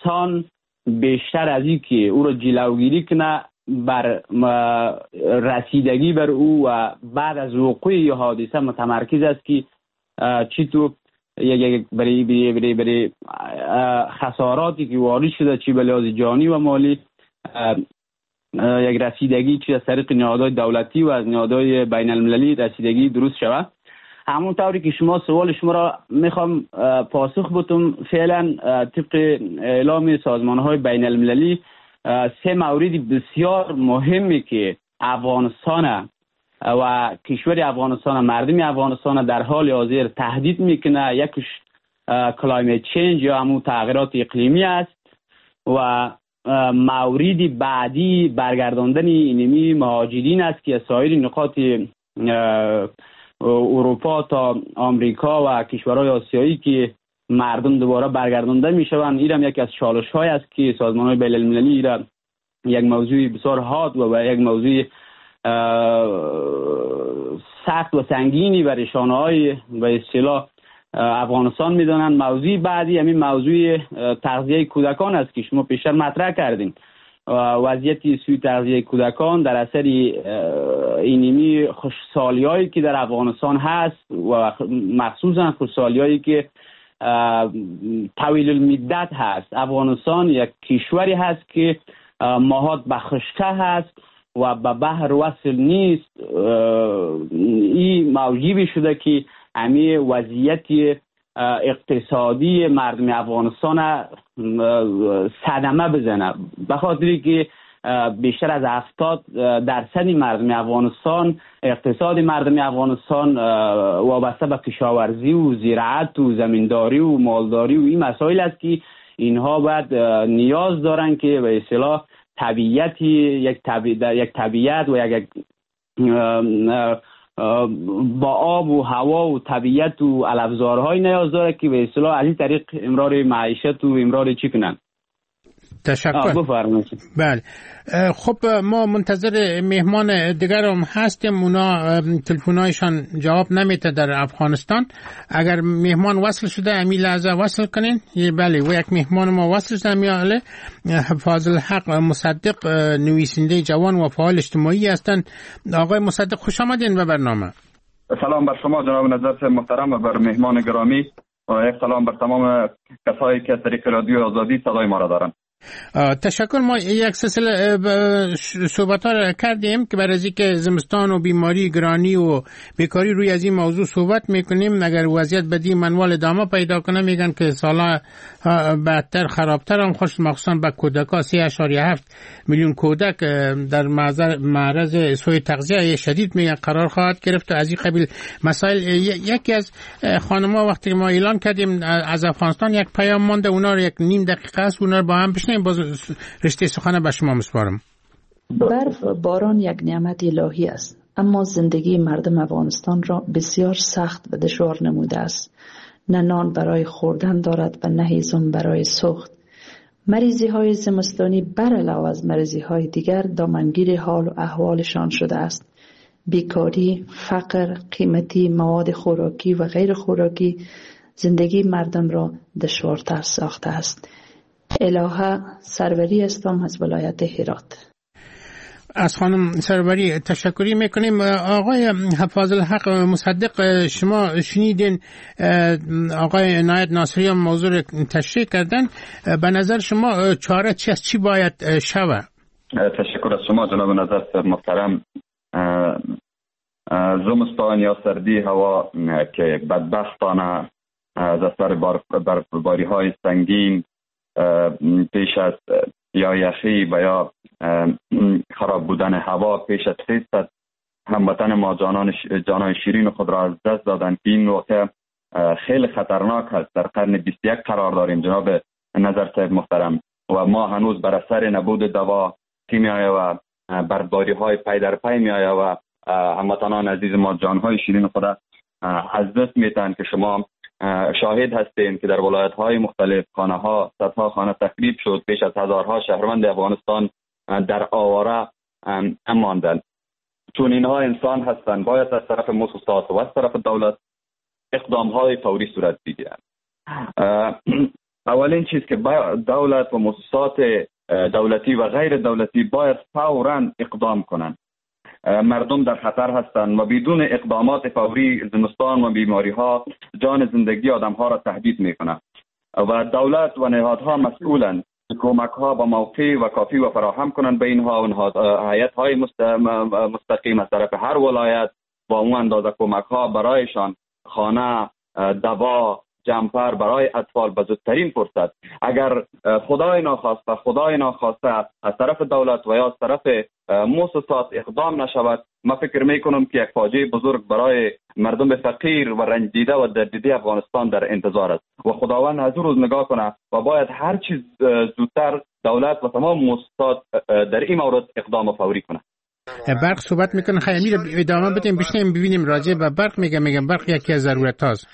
افغانستان بیشتر از این که او را جلوگیری کنه بر رسیدگی بر او و بعد از وقوع حادثه متمرکز است که چطور یک برای خساراتی که وارد شده چی به لحاظ جانی و مالی یک رسیدگی چی از طریق نهادهای دولتی و از نهادهای بین المللی رسیدگی درست شود. همون طوری که شما سوال شما را میخوام پاسخ بدم، فعلا طبق اعلام سازمانهای بین المللی 3 مورد بسیار مهمی که افغانستان و کشور افغانستان، مردم افغانستان در حال حاضر تهدید میکنه، یکیش کلایمت چینج یا همون تغییرات اقلیمی است و مورد بعدی برگرداندن اینمی مهاجرین است که سایر نقاط اروپا تا آمریکا و کشورهای آسیایی که مردم دوباره برگردانده میشوند. این هم یکی از چالش های است که سازمان‌های بین المللی را یک موضوع بسیار حاد و یک موضوع سخت و سنگینی بر رسانه‌های به اصطلاح افغانستان میدانند. موضوع بعدی همین موضوع تغذیه کودکان است که شما پیشتر مطرح کردین. وضعیت سوی تغذیه کودکان در اثر اینمی خوشسالیایی که در افغانستان هست و مخصوصا خوشسالیایی که طویل المدت هست. افغانستان یک کشوری هست که ماهات بخشته هست و به بحر وصل نیست. این موجب شده که همین وضعیت اقتصادی مردم افغانستان صدمه بزنه، به خاطری که بیشتر از 70% مردم افغانستان، اقتصاد مردم افغانستان وابسته به کشاورزی و زراعت و زمینداری و مالداری و این مسائل است که اینها باید نیاز دارن که به اصطلاح طبیعت یک طبیعت و یک با آب و هوا و طبیعت و علفزارهای نیاز داره که به اصطلاح از این طریق امرار معیشت و امرار چی کنن. تشکر. بله خب ما منتظر مهمان دیگر هم هستیم، اونا تلفن‌هایشان جواب نمیده در افغانستان. اگر مهمان وصل شده امی لحظه وصل کنین. بله و یک مهمان ما وصل شده امیاله فاضل حق مصدق، نویسنده جوان و فعال اجتماعی هستند. آقای مصدق خوش آمدین به برنامه. سلام بر شما جناب نظرت محترم و بر مهمان گرامی و یک سلام بر تمام کسایی که طریق رادیو آزادی صدای ما را دارند. تشکر. ما یک سلسله صحبت ها کردیم که برای از اینکه زمستان و بیماری گرانی و بیکاری روی از این موضوع صحبت میکنیم. اگر وضعیت بدی منوال ادامه پیدا کنه میگن که سالا بدتر خرابتر هم خوش، مخصوصا به کودکا 3.7 میلیون کودک در معرض سوء تغذیه شدید میگن قرار خواهد گرفت. از این قبیل مسائل یکی از خانم‌ها وقتی ما اعلان کردیم از افغانستان یک پیام مونده، اونا رو یک نیم دقیقه است اونا رو با هم بشنیم. باز رشته سخن به شما میسپارم. برف باران یک نعمت الهی است، اما زندگی مردم افغانستان را بسیار سخت و دشوار نموده است. نه نان برای خوردن دارد و نه هیزم برای سوخت. مریضی های زمستانی بر علاوه از مریضی های دیگر دامنگیر حال و احوالشان شده است. بیکاری، فقر، قیمتی مواد خوراکی و غیر خوراکی زندگی مردم را دشوارتر ساخته است. الهه سروری هستم از ولایت هرات. از خانم سروری تشکری میکنیم. آقای فاضل حق مصدق، شما شنیدین آقای عنایت ناصری هم موضوع تشریح کردن. به نظر شما چاره چی است؟ چی باید شود؟ تشکر از شما جناب نظرت محترم. زمستان یا سردی هوا که بدبختانه از اثر برفباری های سنگین پیش از یا یخی و یا خراب بودن هوا پیش از 300 هموطن ما جانان شیرین خود را از دست دادن که این واقع خیلی خطرناک است. در قرن 21 قرار داریم جناب نظر صاحب محترم و ما هنوز بر اثر نبود دوا کیمیایی و برفباری های پی در پی می آید و هموطنان عزیز ما جانهای شیرین خود از دست میتن که شما شاهد هستین که در ولایت های مختلف خانه ها صدها خانه تخریب شد، بیش از هزارها شهروند افغانستان در آواره ماندند. چون اینها انسان هستند باید از طرف مؤسسات و از طرف دولت اقدام های فوری صورت بگیرند. اولین چیز که دولت و مؤسسات دولتی و غیر دولتی باید فوراً اقدام کنند. مردم در خطر هستند و بدون اقدامات فوری زمستان و بیماری ها جان زندگی آدم ها را تهدید می کنند و دولت و نهادها مسئولند کمک ها با موقع و کافی و فراهم کنند به اینها و هیئت های مستقیم از طرف هر ولایت با اون اندازه کمک ها برایشان، خانه، دوا، جمپر برای اطفال به زودترین فرصت. اگر خدای ناخواسته از طرف دولت و یا از طرف مؤسسات اقدام نشود، ما فکر میکنم که یک فاجعه بزرگ برای مردم فقیر و رنجیده و دردیده افغانستان در انتظار است و خداوند از روز نگاه کنه و باید هر چیز زودتر دولت و تمام مؤسسات در این مورد اقدام فوری کنه. برق صحبت میکنه، خیلی رو ادامه بدیم بشنیم ببینیم راجع به برق. میگم برق یکی از ضرورت هاست.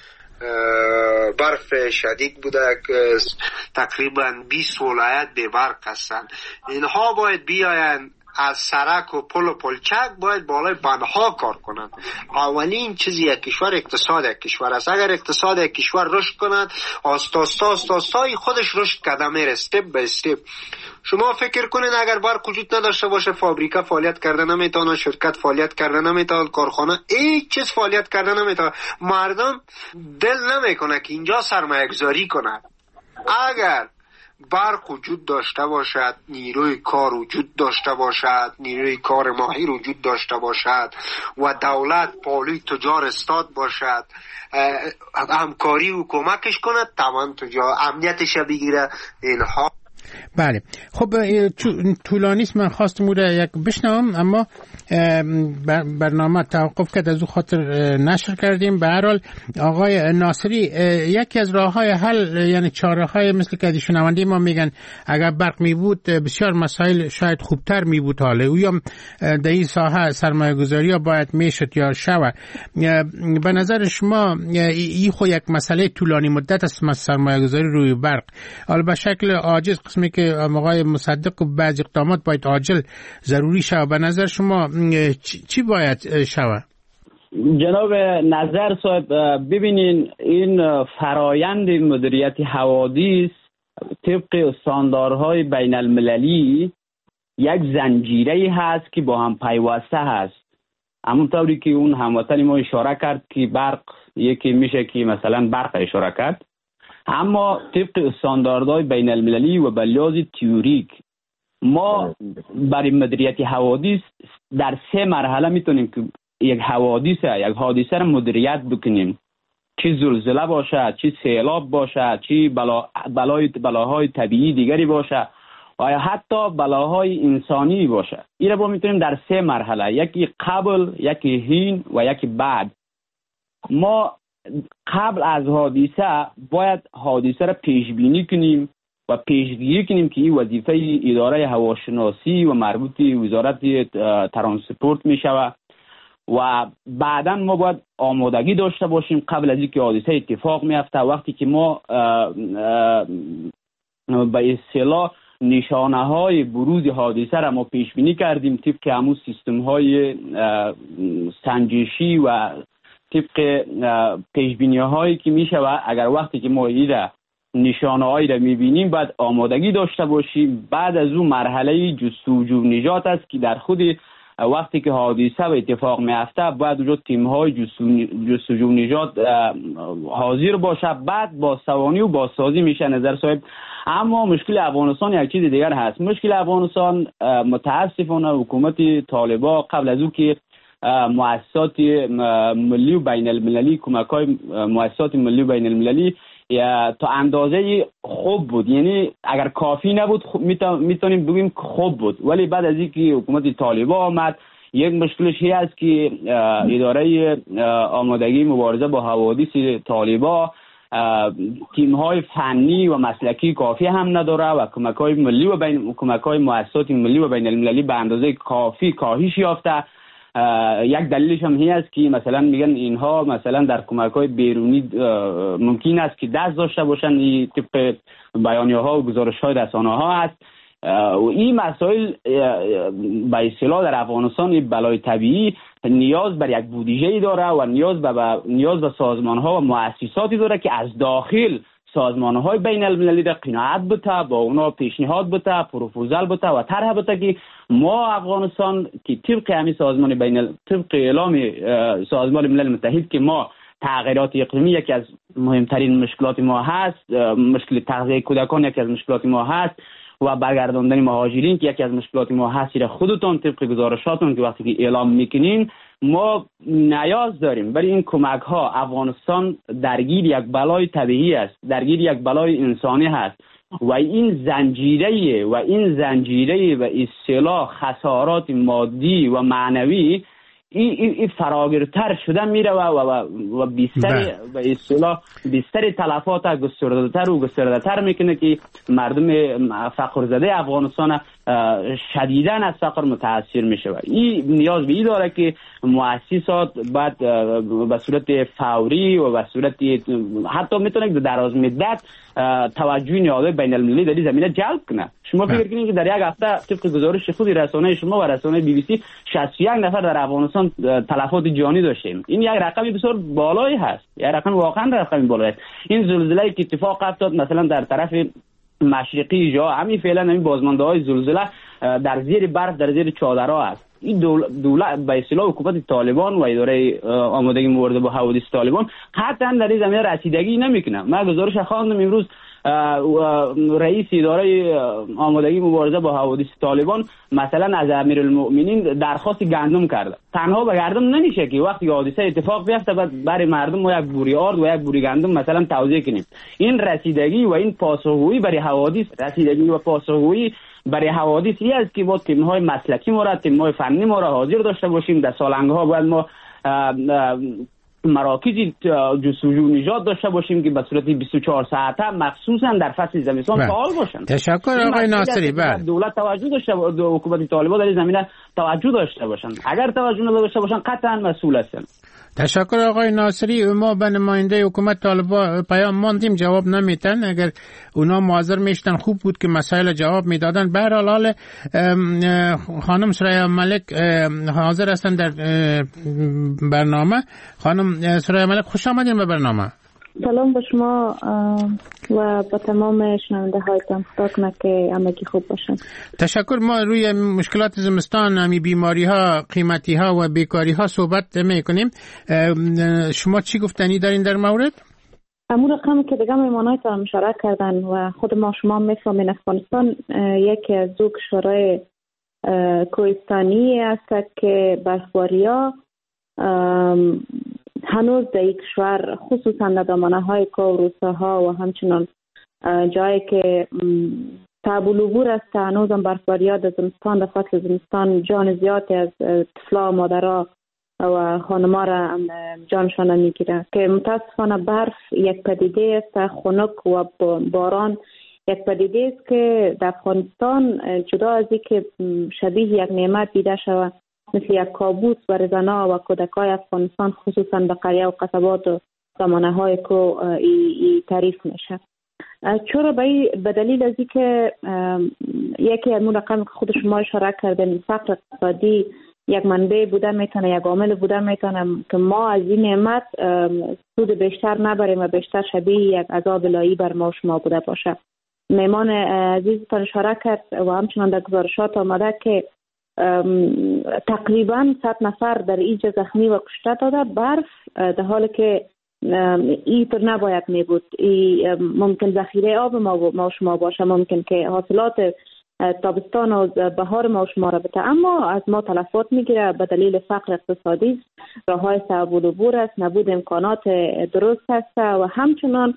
برف شدید بوده که تقریبا 20 ولایت به برق هستند. اینها باید بیاین از سرک و پل و پلچک باید بالای بندها کار کنند. اولین چیزی یک کشور اقتصاد یک کشور است. اگر اقتصاد یک کشور رشد کند آستای خودش رشد کرده میره استپ به استپ. شما فکر کنین اگر برق وجود نداشته باشه فابریکه فعالیت کرده نمیتونه، شرکت فعالیت کرده نمیتونه، کارخانه هیچ چیز فعالیت کرده نمیتونه. مردم دل نمیکنه که اینجا سرمایه گذاری کنه. اگر برق وجود داشته باشد، نیروی کار وجود داشته باشد، نیروی کار ماهر وجود داشته باشد و دولت پالوی تجار استاد باشد، همکاری و کمکش کند تمام تجار امنیتش بگیره. اینها بله. خب طولانیست، من خواستم او را یک بشنوم اما برنامه توقف کرد، از او خاطر نشر کردیم. به هر حال آقای ناصری، یکی از راه‌های حل یعنی چاره‌های مثل که شنونده ما میگن اگر برق می بود بسیار مسائل شاید خوبتر می بود. حالا او یا در این ساحه سرمایه‌گذاری ها باید میشد یا شوه. به نظر شما این خو یک مسئله طولانی مدت است سرمایه‌گذاری روی برق، حالا به شکل عاجز قسمی که آقای مصدق و بعض اقدامات باید عاجل ضروری شود. به نظر شما چی باید شود؟ جناب نظر صاحب، ببینین این فرایند مدیریت حوادث طبق استانداردهای بین المللی یک زنجیره هست که با هم پیوسته هست. همونطوری که اون هموطن ما اشاره کرد که برق یکی میشه که مثلا برق اشاره کرد، اما طبق استانداردهای بین المللی و به لحاظ تئوریک ما برای مدیریت حوادث در 3 مرحله میتونیم که یک حادثه را مدیریت بکنیم. چه زلزله باشه، چه سیلاب باشه، چه بلاهای طبیعی دیگری باشه و یا حتی بلاهای انسانی باشه. این را میتونیم در 3 مرحله، یکی قبل، یکی حین و یکی بعد. ما قبل از حادثه باید حادثه را پیش بینی کنیم و پیشگیری کنیم که این وظیفه اداره هواشناسی و مربوط وزارت ترانسپورت می شود و بعدا ما باید آمادگی داشته باشیم قبل از اینکه حادثه اتفاق میفته. وقتی که ما به اصطلاح نشانه های بروز حادثه را ما پیش بینی کردیم طبق همون سیستم های سنجشی و طبق پیش بینی هایی که می شود، اگر وقتی که ما این نشانه هایی را می بینیم باید آمادگی داشته باشیم. بعد از اون مرحله جستجو نجات است که در خود وقتی که حادثه و اتفاق میفته باید وجود تیم های جستجو نجات حاضر باشه. بعد با سوانی و بازسازی میشه. نظر صاحب، اما مشکل افغانستان یک چیز دیگر هست. مشکل افغانستان متاسفانه حکومت طالبان قبل از او که مؤسسات ملی و بین المللی کمک‌های مؤسسات ملی و بین المللی تا اندازه خوب بود، یعنی اگر کافی نبود میتونیم بگیم خوب بود، ولی بعد از اینکه حکومت طالبان آمد یک مشکلش هی است که اداره آمادگی مبارزه با حوادث طالبان تیم‌های فنی و مسلکی کافی هم نداره و کمک‌های مؤسسات ملی و بین المللی به اندازه کافی کاهش یافته. یک دلیلش هم این است که مثلا میگن اینها مثلا در کمک‌های بیرونی ممکن است که دست داشته باشن، این طبق بیانیه‌ها و گزارش‌های رسانه‌ها است و این مسائل به اصطلاح در افغانستان بلای طبیعی نیاز بر یک بودجه داره و نیاز به سازمان‌ها و مؤسساتی داره که از داخل سازمان‌های بین المللی را قناعت بده، با اونا پیشنهاد بده، پروپوزال بده و طرح بده که ما افغانستان که طبق همین سازمان طبق اعلام سازمان ملل متحد که ما تغییرات اقلیمی یکی از مهمترین مشکلات ما هست، مشکل تغذیه کودکان یکی از مشکلات ما هست و برگرداندن مهاجرین که یکی از مشکلات ما هست، را خودتون طبق گزارشاتون که وقتی که اعلام میکنین ما نیاز داریم. برای این کمک ها افغانستان درگیر یک بلای طبیعی است، درگیر یک بلای انسانی هست و این زنجیره و اصطلاح خسارات مادی و معنوی این فراگیرتر شده میره و بیشتر تلفات گسترده‌تر میکنه که مردم فقر زده افغانستان شدیداً از فقر متاثر میشه. این نیاز به این داره که مؤسسات بعد به صورت فوری و به صورت حتی میتونه دراز مدت توجه نیازهای بین المللی در این زمینه جلب کنه. شما فکر کنید که در یک هفته طبق گزارش خود رسانه شما و رسانه BBC 61 نفر در افغانستان تلفات جانی داشتیم. این یک رقم بسیار بالایی هست، یک رقم واقعا رقم بالایی است. این زلزله‌ای که اتفاق افتاد مثلا در طرف مشرقی جا همین فعلا همین بازمانده‌های زلزله در زیر برف در زیر چادرها است. این دولت به اصطلاح حکومت طالبان و اداره آمادگی مبارزه با حوادث طالبان قطعا در این زمینه رسیدگی نمیکنه. من گزارش خواندم امروز رئیس اداره آمادگی مبارزه با حوادث طالبان مثلا از امیرالمؤمنین درخواست گندم کرده. تنها به گندم نمیشه که وقتی حادثه اتفاق بیفته برای مردم ما یک بوری آرد و یک بوری گندم مثلا توزیع کنیم. این رسیدگی و این پاسخگویی برای حوادث، رسیدگی و پاسخگویی برای حوادث این است که با تیم‌های مسلکی ما را، تیم‌های فنی ما را حاضر داشته باشیم. در سالنگ‌ها باید ما مراکز جستجو نجات داشته باشیم که به صورت 24 ساعته مخصوصا در فصل زمستان فعال باشند. تشکر آقای ناصری. دولت توجه داشته، حکومت طالبان در این زمینه توجه داشته باشند. اگر توجه نداشته باشند قطعا مسئول هستند. تشکر آقای ناصری. ما به نماینده حکومت طالبان پیام ماندیم جواب نمیتن. اگر اونا معذر میشتن خوب بود که مسائل جواب میدادن. به هر حال خانم سریا ملک حاضر هستن در برنامه. خانم سریا ملک خوش آمدین به برنامه. سلام به شما و با تمام شنونده هایتان. خدا کنه که همگی خوب باشن. تشکر. ما روی مشکلات زمستان، همی بیماری ها، قیمتی ها و بیکاری ها صحبت میکنیم. شما چی گفتنی دارین در مورد؟ امور رقمی که دیگه میمانایتان مشارکت کردن و خود ما شما میفهمین افغانستان یکی از دو کشورهای کوهستانی است که برفباری ها هنوز در یک کشور خصوصا در دامنه‌های کوه و روستاها و همچنان جایی که صعب العبور است هنوز هم برفباری‌ها در زمستان، در فصل زمستان جان زیادی از طفلا و مادرها و خانم‌ها را جانشان میگیره که متاسفانه برف یک پدیده است، خنک و باران یک پدیده است که در افغانستان جدا از اینکه شبیه یک نعمت دیده شود مثل یک کابوس برای زنها و کودکای افغانستان خصوصا به قریه و قصبات و دامنه‌های کو تعریف میشه. چرا به دلیل از اینکه یکی از اون رقم که خود شما اشاره کردین فقر اقتصادی یک منبع بوده میتونه، یک عامل بوده میتونه که ما از این نعمت سود بیشتر نبریم و بیشتر شبیه یک عذاب الهی بر ما شما بوده باشه. میمان عزیزتان اشاره کرد و همچنان در گزارشات آمده که تقریبا 100 نفر در اینجا زخمی و کشته داده. برف در حالی که اینطور نباید می بود. ممکن ذخیره آب ما شما باشه، ممکن که حاصلات تابستان و بهار ما شما را بده، اما از ما تلفات میگیره به دلیل فقر اقتصادی، راههای صعب العبور است، نبود امکانات درست است و همچنان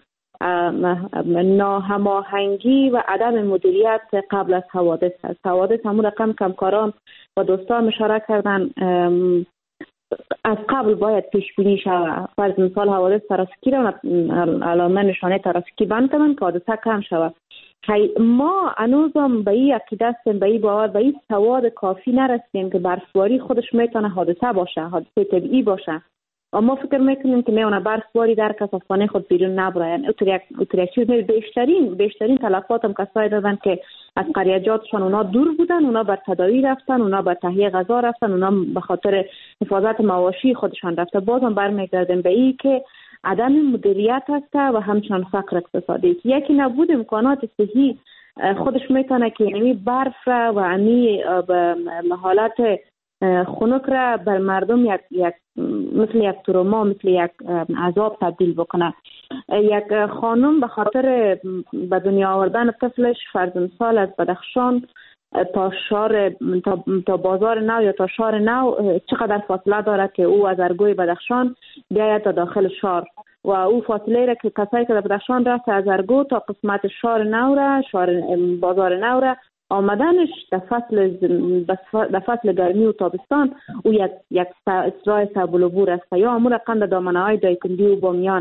ناهماهنگی و عدم مدیریت قبل از حوادث است. حوادث همون رقم کمکاران و دوستان اشاره کردن از قبل باید پیش بینی شود. فرض مثال حوادث ترافیکی را علامه نشانه ترافیکی بند کنن که حادثه کم شود. ما هنوزم به این عقیده هستیم، به این باور، به این سواد کافی نرسیدیم که برفباری خودش میتونه حادثه باشه، حادثه طبیعی باشه. اما فکر میکنیم که میونه برفباری در کس از خانه خود بیرون نبره. یعنی اتریاکی بیشترین تلفات هم کسایی دادن که از قریجاتشان اونا دور بودن، اونا بر تداوی رفتن، اونا بر تهیه غذا رفتن، اونا به خاطر حفاظت مواشی خودشان رفته. بازم برمیگردیم به این که عدم مدیریت است و همچنان فقر اقتصادی که یکی نبود امکانات صحی خودش میتونه که یعنی برف و امی به حالت خنک را بر مردم یک مثل یک تروما، مثل یک عذاب تبدیل بکنه. یک خانم به خاطر به دنیا آوردن طفلش فرزندسال از بدخشان تا بازار نو یا تا شهر نو چقدر فاصله داره که او از ارگوی بدخشان بیاید تا داخل شهر و او فاصله را که کسایی که در بدخشان رفته از ارگو تا قسمت شهر نو را بازار نو را آمدنش در فصل گرمی و تابستان او یک اصلاح سبولوبور است یا امور قند دامنه های دایکندی و بامیان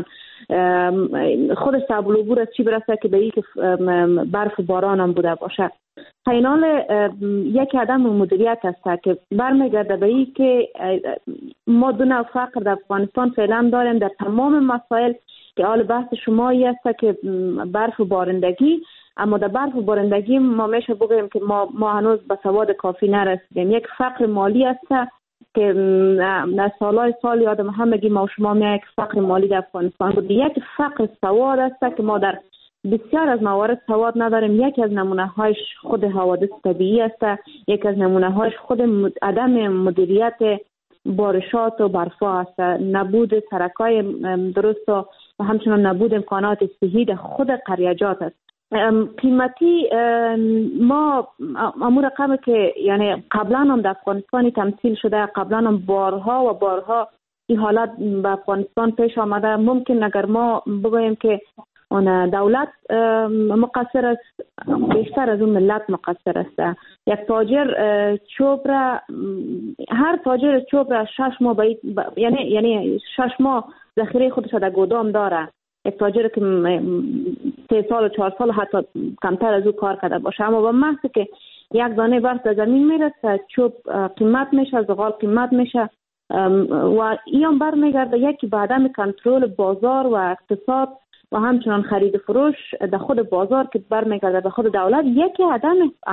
خودش سبولوبور است چی برسه که به این که برف و باران هم بوده باشه. اینال یک عدم مدیریت است که برمیگرده به این که ما دو نوع فقر در افغانستان فعلا داریم در تمام مسائل که حال بحث شمایی است که برف و بارندگی، اما در برف و بارندگی ما میشه بگوییم که ما هنوز به سواد کافی نرسیدیم. یک فقر مالی است که در سال یادم همگی ما و شما یک فقر مالی در افغانستان بود. یک فقر سواد است که ما در بسیار از موارد سواد نداریم. یکی از نمونه‌هایش خود حوادث طبیعی است، یکی از نمونه‌هایش خود عدم مدیریت بارشات و برفا است، نبود سرکای درست و همچنان نبود امکانات صحی در خود قریجات است. قیمتی ما امور رقمی که یعنی قبلا هم در افغانستان تمثیل شده، قبلا هم بارها این حالت به افغانستان پیش آمده. ممکن اگر ما بگوییم که دولت مقصر است، بیشتر از اون ملت مقصر است. یک تاجر چوب را، هر تاجر چوب را 6 ماه یعنی 6 ماه ذخیره خودش در گودام داره. یک تاجر که 3 سال و 4 سال حتی کمتر از او کار کرده باشه، اما با محض که یک دانه برف در زمین میرسه چوب قیمت میشه، زغال قیمت میشه و این برمیگرده یکی به عدم کنترل بازار و اقتصاد و همچنان خرید فروش در خود بازار که برمیگرده به خود دولت. یکی عدم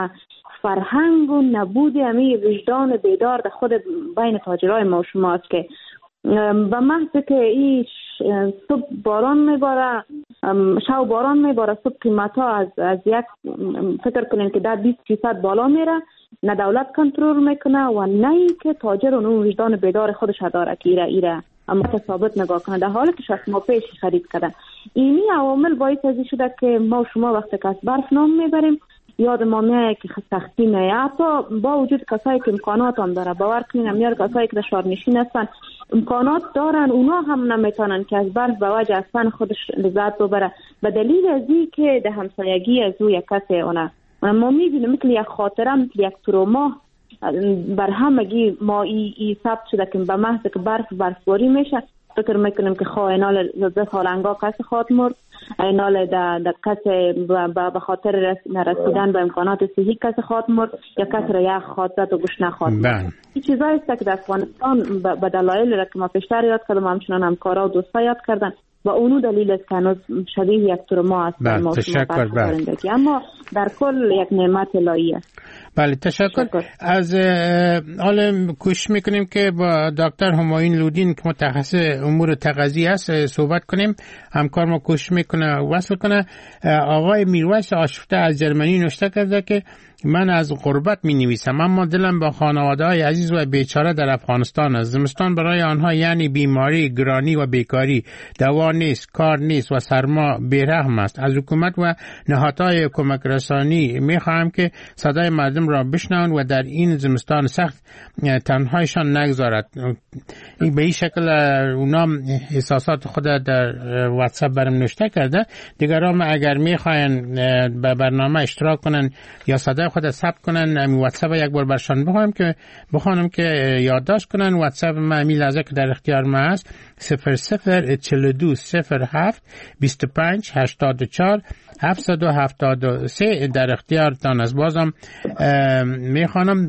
فرهنگ و نبود امی وجدان بیدار در خود بین تاجرای ما و شماست که به محض که این صبح باران میباره، شب باران میباره، صبح قیمت ها از یک فکر کنین که در 20% بالا میره، نه دولت کنترل میکنه و نه ای که تاجر اون وجدان بیدار خودش داره که ایره اما ثابت نگاه کنه در حالی که 6 ماه پیش خرید کرده. اینی عوامل باعث از شده که ما و شما وقتی که از برف نام میبریم یاد ما میاد که سختی میاد. حتی با وجود کسایی که امکانات هم داره، باور کنین امیار کسایی که در شهرنشین هستن امکانات دارن، اونا هم نمیتونن که از برف به وجه اصلا خودش لذت ببره به دلیل از این که در همسایگی از او یک کسی ما میبینیم مثل یک خاطره، مثل یک تروما بر همگی ما ای ثبت شده که به محض که برفباری میشه فکر میکنیم که اینال زده سالنگا کسی خواهد مرد، اینال در کسی به خاطر نرسیدن به امکانات صحی کسی خواهد مرد یا کسی را یک خواهد زد و گوش نخواهد مرد. این چیزایی است که در افغانستان به دلایل را که ما پیشتر یاد کردم همچنان همکارا و دوستا یاد کردن و اونو دلیل است که هنوز شبیه یک تروما است. تشکر. اما در کل یک نعمت الهی است. بله تشکر. از حال کوشش میکنیم که با دکتر همایون لودین که متخصص امور تغذیه است صحبت کنیم. همکار ما کوشش میکنه وصل کنه. آقای میرویس آشفته از جرمنی نوشته کرده که من از غربت می نویسم اما دلم با خانواده های عزیز و بیچاره در افغانستان است. زمستان برای آنها یعنی بیماری، گرانی و بیکاری، دوا نیست، کار نیست و سرما بیرحم است. از حکومت و نهادهای کمک رسانی می خواهم که صدای مردم را بشنوند و در این زمستان سخت تنهایشان نگذارد. به این شکل اونا احساسات خود در واتساپ برام نوشته کرده. دیگران اگر می خواین به برنامه اشتراک کنن یا صدای خود ثبت کنن واتساپ یک بار برشان بخوانم که یادداشت کنن. واتساپ ما امی لحظه که در اختیار ما است 0042 07 25 84 773 در اختیارتان است. بازم میخوانم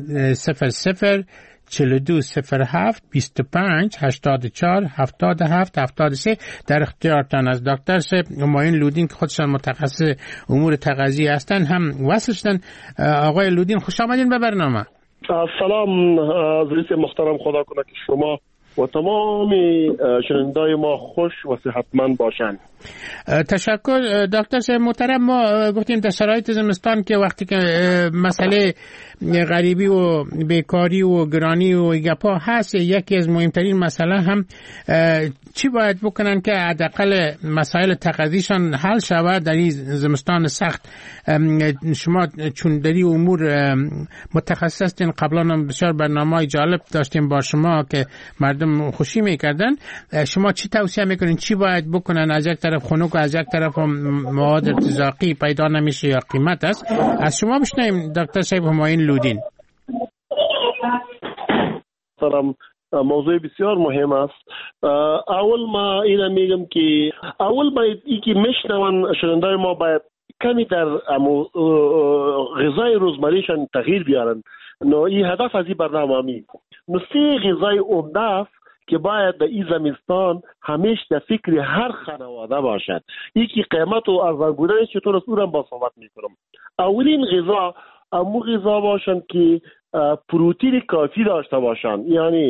0042 07 25 84 77 73 در اختیارتان است. دکتر همایون لودین که خودشان متخصص امور تغذیه هستن هم وصل شدن. آقای لودین خوش آمدین به برنامه. سلام عزیز محترم، خدا کنه که شما و تمام شنوندای ما خوش و صحتمند باشند. تشکر دکتر صاحب محترم. ما گفتیم در شرایط زمستان که وقتی که مسئله غریبی و بیکاری و گرانی و گپا هست، یکی از مهمترین مسئله هم چی باید بکنن که حداقل مسائل تقاضیشان حل شود در این زمستان سخت؟ شما چون در این امور متخصص هستین، قبلا هم بسیار برنامه‌های جالب داشتیم با شما که مردم خوشی میکردن. شما چی توصیه میکنین؟ چی باید بکنن؟ از یک طرف خنک و از یک طرف مواد ارتزاقی پیدا نمیشه یا قیمت است. از شما بشنویم دکتر صاحب همایون لودین. سلام، موضوع بسیار مهم است. اول ما اینا میگم که اول باید ای که میشنون شنوندای ما باید کمی در غذای روزمریشان تغییر بیارن. نو این هدف از این برنامه می نو 3 غذای عمده است که باید در این زمستان همیشه در فکر هر خانواده باشد. یکی قیمت و ارزان بودنش چطور است، اونم با صحبت میکنم. اولین غذا امو غذا باشن که پروتئین کافی داشته باشن، یعنی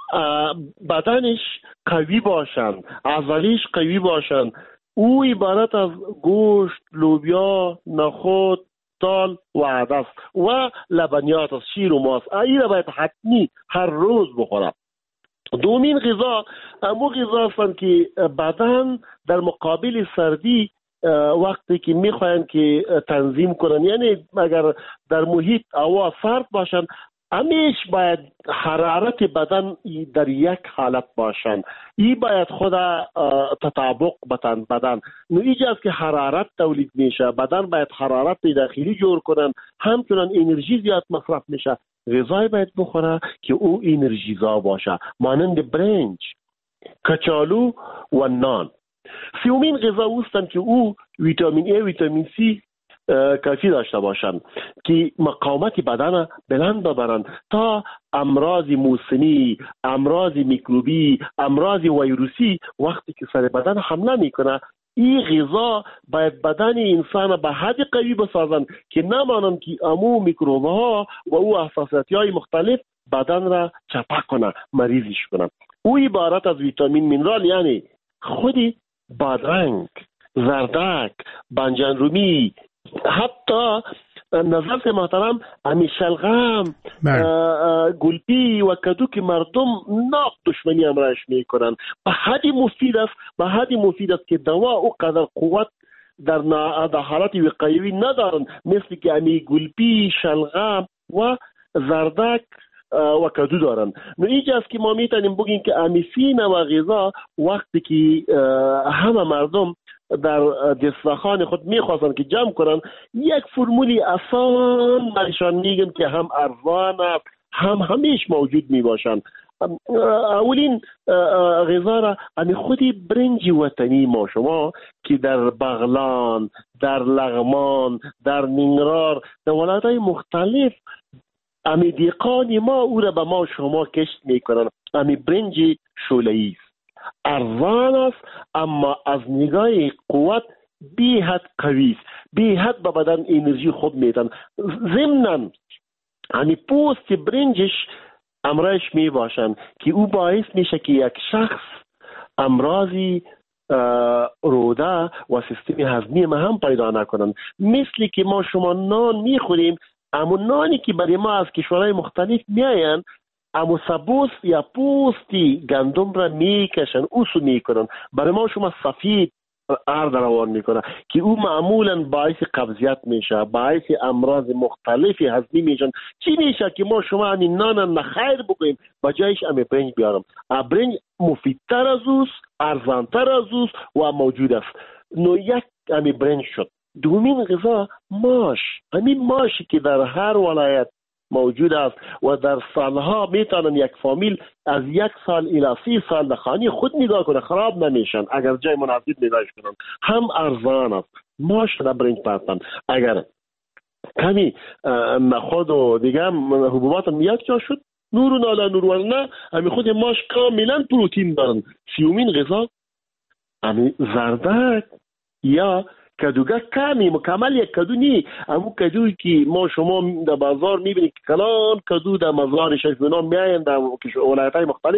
بدنش قوی باشن، عضلش قوی باشن. او عبارت از گوشت، لوبیا، نخود، دال و عدس و لبنیات است، شیر و ماست. این را باید حتمی هر روز بخورم. دومین غذا امو غذا هستند که بدن در مقابل سردی وقتی که میخواین که تنظیم کنن، یعنی اگر در محیط هوا سرد باشن همیش باید حرارت بدن در یک حالت باشن. این باید خود تطابق بدن نو اینجاست که حرارت تولید میشه. بدن باید حرارت داخلی جور کنن، همچنان انرژی زیاد مصرف میشه. غذای باید بخوره که او انرژیزا باشه، مانند برنج، کچالو و نان. سومین غذا هستند که او ویتامین A، ویتامین C کافی داشته باشند که مقاومت بدن بلند ببرند تا امراض موسمی، امراض میکروبی، امراض ویروسی وقتی که سر بدن حمله میکنه، این غذا باید بدن انسان به حد قوی بسازند که نمانند که امو میکروبها و او حساسیت‌های مختلف بدن را چپه کنه، مریضش کنه. او عبارت از ویتامین مینرال، یعنی خودی بادرنگ، زردک، بانجان رومی، حتی نظر محترم همی شلغم، گلپی و کدو که مردم ناق دشمنی امرش میکنن، به حدی مفید است که دوا او قدر قوت در حالت وقایوی ندارن مثل که همی گلپی، شلغم و زردک و کدو دارن. نو اینجاست که ما میتونیم بگیم که امیسین و غذا وقتی که همه مردم در دسترخوان خود میخواستن که جمع کنن، یک فرمولی آسان برشان میگم که هم ارزان است، هم همیش موجود میباشن. اولین غذا را همی خودی برنج وطنی ما شما که در بغلان، در لغمان، در ننگرهار، در ولایت‌های مختلف همی دیقان ما او را به ما شما کشت میکنن. همی برنج شوله‌ای است، ارزان است، اما از نگاه قوت بی حد قوی است، بی حد به بدن انرژی خود میدن. ضمناً همی پوست برنجش امرایش می باشن که او باعث میشه که یک شخص امراضی روده و سیستم هضمی ما هم پیدا نکنن. مثل که ما شما نان میخوریم، اما نانی که برای ما از کشورهای مختلف میاین، اما سبوست یا پوستی گندم را میکشن، اوسو میکنن، برای ما شما سفید ارد روان میکنه که او معمولا باعث قبضیت میشه، باعث امراض مختلفی هضمی میشن. چی میشه که ما شما این نان نخیر بگویم با جایش امی برنج بیارم. برنج مفیدتر از اوست، ارزانتر از اوست و موجود است. نو یک امی برنج شد. دومین غذا ماش، همین ماشی که در هر ولایت موجود است و در سالها میتونن یک فامیل از 1 سال الی 30 سال در خانه خود نگاه کنه، خراب نمیشن اگر جای مناسب نگاهش کنن. هم ارزان است، ماش را برنج پستن. اگر کمی نخود و دیگه حبوبات هم یک جا شد، نور نالا نور ورنه همین خود ماش کاملا پروتئین دارن. سیومین غذا همین زردک یا کدوگه کمی مکمل یک کدو نی، اما کدوی که ما شما در بازار میبینید که کلان کدو در مزار شیفنان میاین در ولایت‌های مختلف،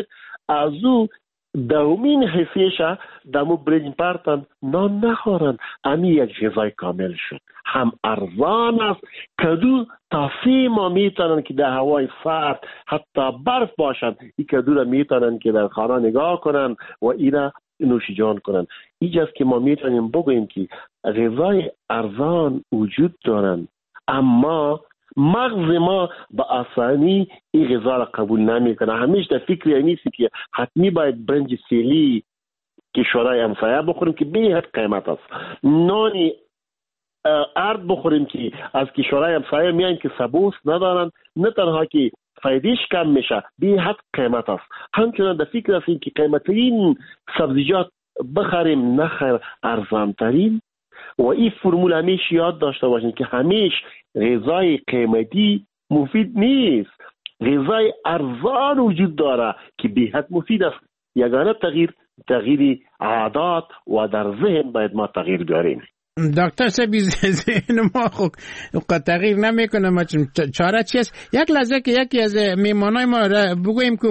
از او دومین حسیشه دمو برنج پرتن نان نخورن. امی یک غذای کامل شد، هم ارزان است. کدو تا 3 ماه میتونن که در هوای سرد حتی برف باشد، این کدو را میتونن که در خانه نگاه کنن و اینا نوشیجان کنن. اینجاست که ما میتونیم بگوییم که غذای ارزان وجود دارن، اما مغز ما به آسانی این غذا را قبول نمیکنه. همیشه در فکر اینیست که حتمی باید برنج سیلی که شورای همسایه بخوریم که به حد قیمت است، نانی ارد بخوریم که از کشورهای همسایه میان که سبوس ندارن، نه تنها که فایدهش کم میشه، به حد قیمت است. همچنان در فکر هستیم که قیمترین سبزیجات بخریم، نخیر ارزان ترین. و این فرمول همیشه یاد داشته باشین که همیشه غذای قیمتی مفید نیست، غذای ارزان وجود داره که به حد مفید است. یگانه تغییر عادات و در ذهن باید ما تغییر بیاریم. دکتر صاحب ذهن ما خب تغییر نمیکنه، ما چاره چیست؟ یک لحظه که یکی از میمانای ما بگوییم که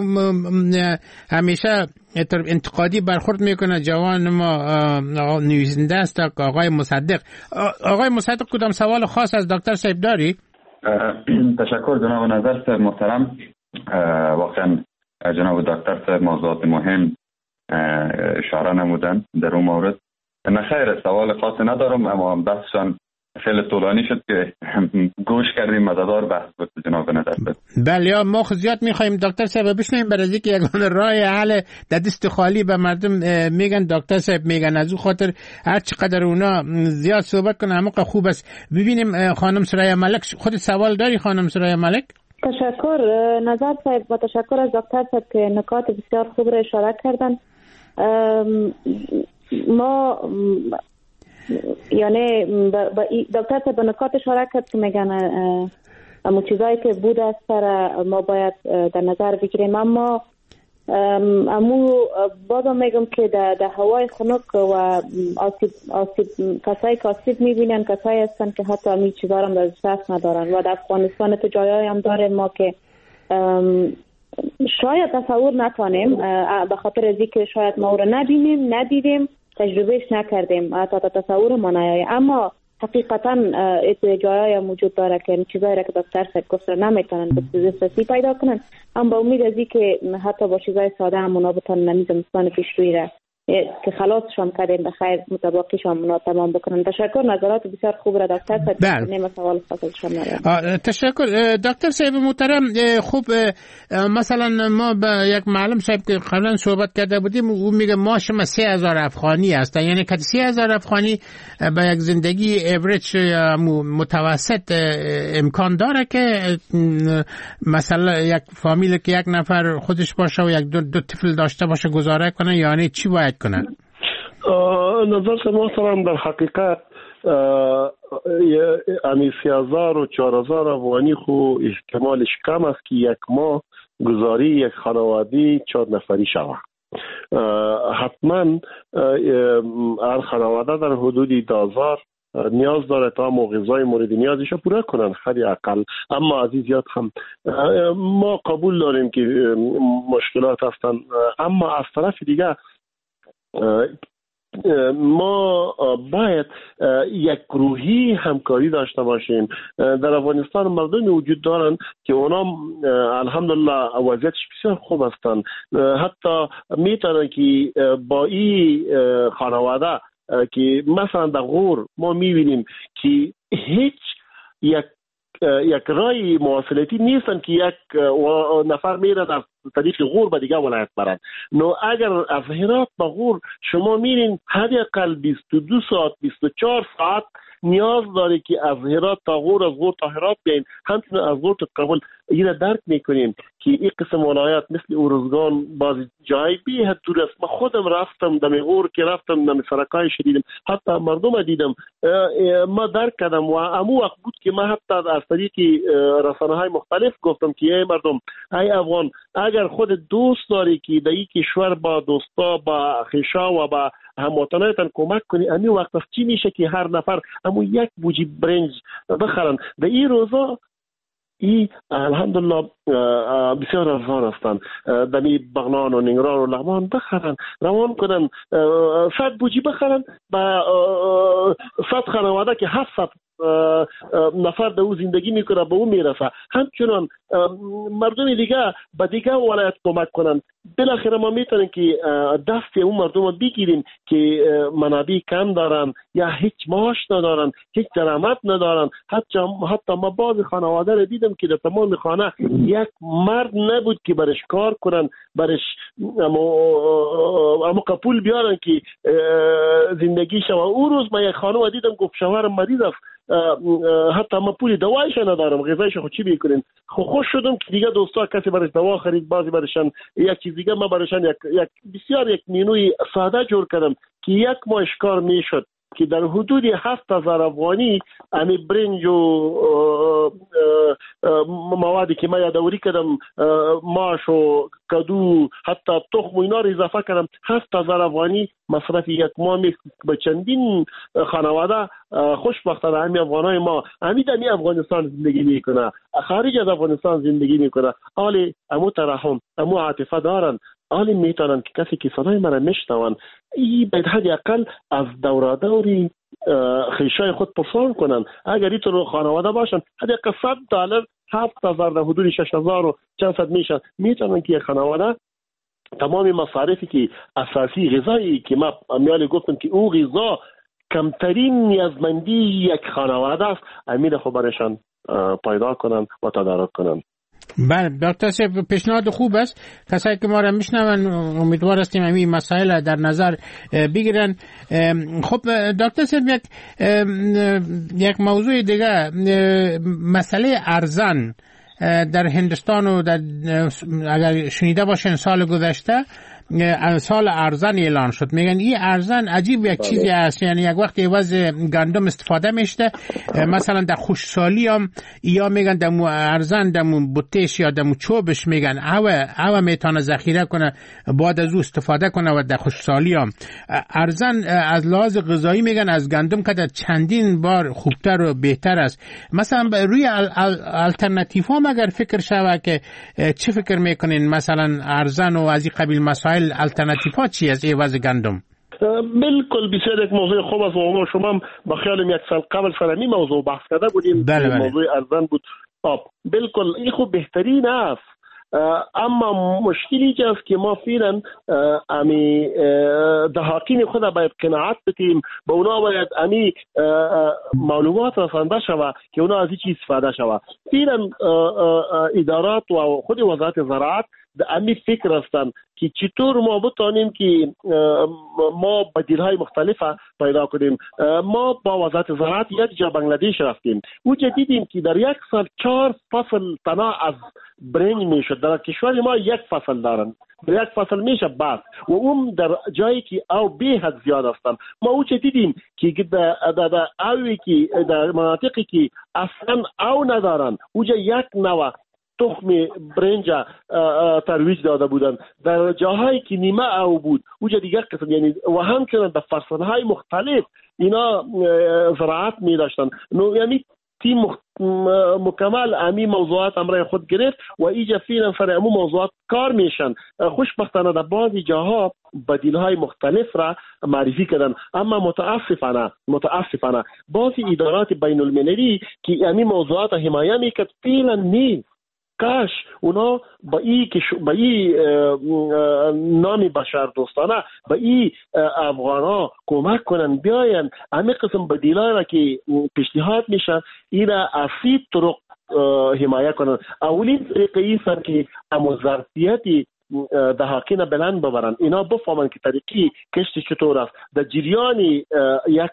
همیشه انتقادی برخورد میکنه جوان ما نویسنده است آقای مصدق. آقای مصدق کدام سوال خاص از دکتر صاحب داری؟ تشکر جناب نظر صاحب محترم. واقعا جناب دکتر صاحب موضوعات مهم اشاره نمودن در اون مورد. نخیر سوال خاصی ندارم، اما بحثشان خیلی طولانی شد که گوش کردیم، مزدار بحث بود جناب نظر صاحب. بله ما زیاد میخوایم دکتر صاحب بشنویم، برای اینکه یگانه راه حل در دست خالی به مردم میگن. دکتر صاحب میگن از اون خاطر هر چقدر اونا زیاد صحبت کنن همون خوب است. ببینیم خانم سرای ملک، خود سوال داری خانم سرای ملک؟ تشکر نظر صاحب و تشکر از دکتر صاحب که نکات بسیار خوب را اشاره کردن. ما یعنی دکتر صاحب نکات اشاره کرد که میگن امو چیزایی که بود از سر ما باید در نظر بگیریم، اما امو بازم میگم که در هوای خنک و آسیب کسایی که آسیب میبینن کسایی هستن که حتی امی چیزا هم در دست ندارن و در افغانستان تو جایی هم داریم ما که شاید تصور نکنیم به خاطر از اینکه شاید ما رو ندیدیم تجربهش نکردیم حتی تصور ما نیایی، اما حقیقتا جایی موجود داره که چیزایی را که دکتر صاحب گفت نمیتونن دسترسی پیدا کنن، اما با امید از اینکه حتی با چیزای ساده هم اونا بتونن نمیزمستان پیشروی را که خلاصشون کردیم به خیر متباقیشون اونا تمام بکنن. تشکر، نظرات بسیار خوب را دکتر صاحب. نیم سوال خاصشون ندارم. تشکر دکتر صاحب محترم. خوب مثلا ما با یک معلم صاحب که قبلا صحبت کرده بودیم او میگه ماش ما 3000 افغانی است، یعنی که 3000 افغانی با یک زندگی اوریج متوسط امکان داره که مثلا یک فامیل که یک نفر خودش باشه و یک دو طفل داشته باشه گزاره کنه، یعنی چی باید کنن؟ نظر محترم در حقیقت امی 3000 و 4000 افغانی خو احتمالش کم است که یک ماه گزاری یک خانواده 4 نفری شود. حتما هر خانواده در حدود 10000 نیاز داره تا غذای مورد نیازش رو پورا کنن خیلی اقل، اما از این زیاد هم ما قبول داریم که مشکلات هستن، اما از طرف دیگه ما باید یک گروهی همکاری داشته باشیم. در افغانستان مردمی وجود دارن که اونا الحمدلله وضعیتش بسیار خوب هستن، حتی میتونن که با این خانواده که مثلا در غور ما میبینیم که هیچ یک رای مواصلاتی نیستن که یک نفر میره در طریق غور به دیگه ولایت برن. نو اگر از هرات به غور شما میرین حداقل 22 ساعت 24 ساعت نیاز داره که از هرات تا غور، از غور تا هرات بیاین. همچنین از غور تا کابل اینو درک میکنیم که این قسم ولایت مثل اورزگان بعضی جای بی حد دور است. من خودم رفتم در غور که رفتم در سرکای شدیدم، حتی مردم دیدم، ما درک کردم و امو وقت بود که من حتی از طریق رسانه‌های مختلف گفتم که ای مردم، ای افغان، اگر خود دوست داری که در این کشور با دوستا با خیشا و با هموطنانتان کمک کنی، امی وقت است چی میشه که هر نفر امو یک بوجی برنج بخرن. در این روزا این الحمدلله بسیار ارزان هستند. دمی بغنان و نینگران و لغمان بخرن، روان کنن، 100 بوجی بخرن با 100 خانواده که 700 نفر در او زندگی میکنه به اون میرسه. همچنان مردم دیگه به دیگه ولایت کمک کنن. بالاخره ما میتونیم که دست اون مردم رو بگیریم که منابع کم دارن یا هیچ معاش ندارن، هیچ درآمد ندارن. حتی ما بعضی خانواده رو دیدم که در تمام خانه یک مرد نبود که برش کار کنن، برش اما قبول بیارن که زندگی شو. اون روز ما یک خانم دیدم گفت شوهرم مریض است، حتی ما پول دوایش ندارم، غذایش خود چی بیکنین. خوش شدم که دیگه دوستا کسی برش دوا خرید، بعضی برشن یک چیز دیگه، ما برشن یک بسیار یک مینوی ساده جور کردم که یک ماه کار میشد که در حدود 7000 افغانی امی برنج و موادی که ما یادآوری کردم، ماش و کدو حتی تخم و اینا رو اضافه کردم، 7000 افغانی مصرف یک ماه به چندین خانواده خوشبختانه امی افغانای ما امی در افغانستان زندگی میکنه، خارج از افغانستان زندگی میکنه. حالی امو ترحم، امو عاطفه دارن، حالی میتونن که کسی که صدای من میشنون این باید حد اقل از دوری خیشای خود پرسان کنن. اگر اینطور خانواده باشن حد اقل $100 7000 در حدود 6000 و چند صد میشن، میتونن که خانواده تمام مصارفی که اساسی غذایی که ما امیالی گفتم که او غذا کمترین نیازمندی یک خانواده است، امید خبرشان پیدا کنن و تدارک کنن. بله دکتر صاحب پیشنهاد خوب است. کسایی که ما را میشنون امیدوار هستیم این مسائل در نظر بگیرن. خب دکتر صاحب یک موضوع دیگه، مسئله ارزان در هندوستان و در اگر شنیده باشین سال گذشته سال ارزان اعلان شد. میگن این ارزان عجیب یک چیزی است، یعنی یک وقت عوض گندم استفاده میشه، مثلا در خوشسالی هم یا میگن دمو ارزان دمو بوتش یا دمو چوبش میگن او میتونه ذخیره کنه بعد از او استفاده کنه و در خوشسالی هم ارزان از لحاظ غذایی میگن از گندم که در چندین بار خوبتر و بهتر است. مثلا روی الټرناتیو هم اگر فکر شوه که چه فکر میکنین مثلا ارزان و از این قبیل مسائل الټرناتیوها چی از عوض گندم؟ بالکل بسیار یک موضوع خوب است و شما با خیالم یک سال قبل سرمی موضوع بحث کرده بودیم. بله. موضوع ارزان بود. بالکل این خوب بهترین است، اما مشکلی که است که ما فعلا امی دهاقین خود باید قناعت بکنیم، به اونا باید امی معلومات رسانده شود که اونا از این چیز استفاده شود. فعلا ادارات و خود وزارت زراعت امی فکر هستند که چطور ما بتانیم که ما بدیل‌های مختلف پیدا کنیم. ما با وزارت زراعت یک جا بنگلادیش رفتیم، اونجا دیدیم که در یک سال 4 فصل تنها از برنج میشد. در کشور ما یک فصل دارن، در یک فصل میشه بعد و اون در جایی که او به حد زیاد هستن. ما اونجا دیدیم که در اوی که در مناطقی که اصلا او ندارن اونجا یک نوع تخم برنج ترویج داده بودن، در جاهایی که نیمه او بود اونجا دیگر قسم، یعنی و همچنان در فصلهای مختلف اینا زراعت می داشتن. یعنی تیم مکمل امی موضوعات امرای خود گرفت و ایجا فعلا سر امو موضوعات کار میشن. خوشبختانه در بعضی جاها بدیل‌های مختلف را معرفی کردن، اما متاسفانه بعضی ادارات بین المللی که امی موضوعات حمایه میکرد فعلا نیست. کاش اونا با ای نام بشر دوستانه با ای افغانا کمک کنن، بیاین همه قسم بدیل‌ها را که پیشنهاد میشن اینا اصیب طرق حمایه کنن. اولین طریقه ایست که ظرفیتی دهاقین بلند ببرن، اینا بفهمن که طریقی کشت چطور است. در جریان یک